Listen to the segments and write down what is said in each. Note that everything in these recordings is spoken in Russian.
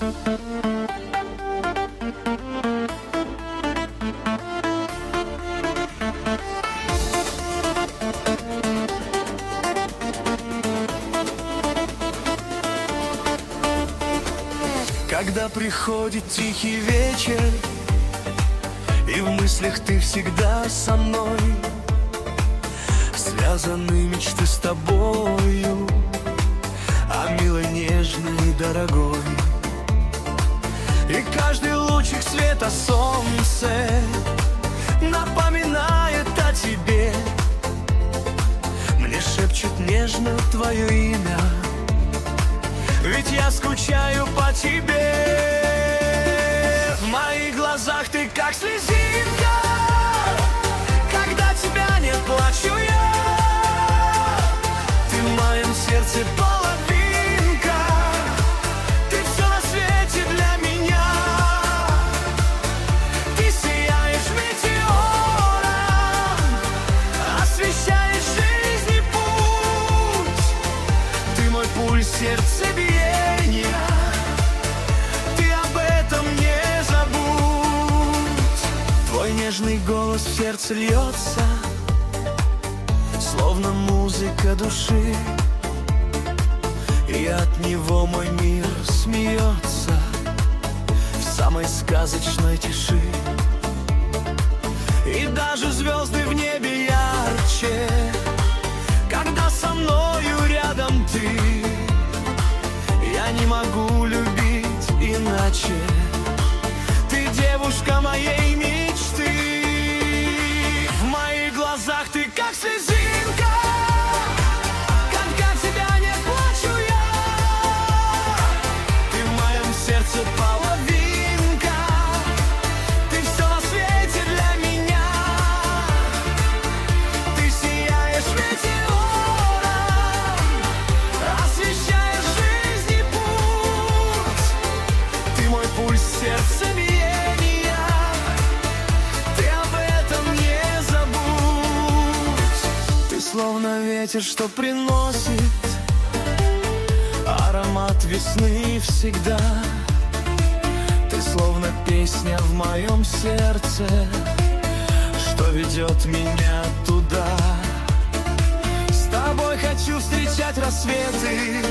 Когда приходит тихий вечер, и в мыслях ты всегда со мной, связаны мечты с тобою, а милой, нежной и дорогой. И каждый лучик света солнце напоминает о тебе, мне шепчет нежно твое имя, ведь я скучаю по тебе. В моих глазах ты как слезинка, когда тебя нет, плачу я. Ты в моем сердце половинка, ты все на свете для меня. Ты сияешь метеором, освещаешь жизни путь. Ты мой пульс, сердцебиение, ты об этом не забудь. Твой нежный голос в сердце льется, словно музыка души, и от него мой мир смеется в самой сказочной тиши. И даже звезды в небе ярче, когда со мною рядом ты. Я не могу любить иначе, ты девушка моей мечты. В моих глазах ты как слезинка, когда тебя нет, плачу я. Ты в моем сердце половинка, ты все на свете для меня. Ты сияешь метеором, освещаешь жизни путь. Ты мой пульс, сердцебиение, ты об этом не забудь. Ты словно ветер, что приносит аромат весны всегда. Ты словно песня в моем сердце, что ведет меня туда. С тобой хочу встречать рассветы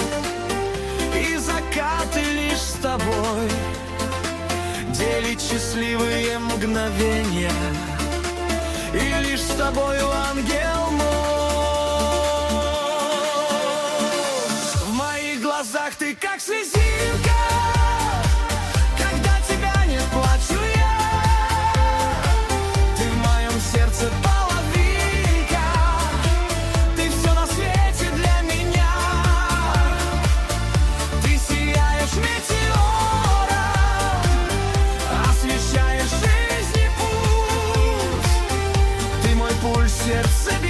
и закаты, лишь с тобой делить счастливые мгновения, и лишь с тобою, ангел мой. В моих глазах ты как слезинка, когда тебя нет, плачу я. Ты в моем сердце половинка, ты все на свете для меня. Ты сияешь метеором, освещаешь жизни путь. Ты мой пульс, сердце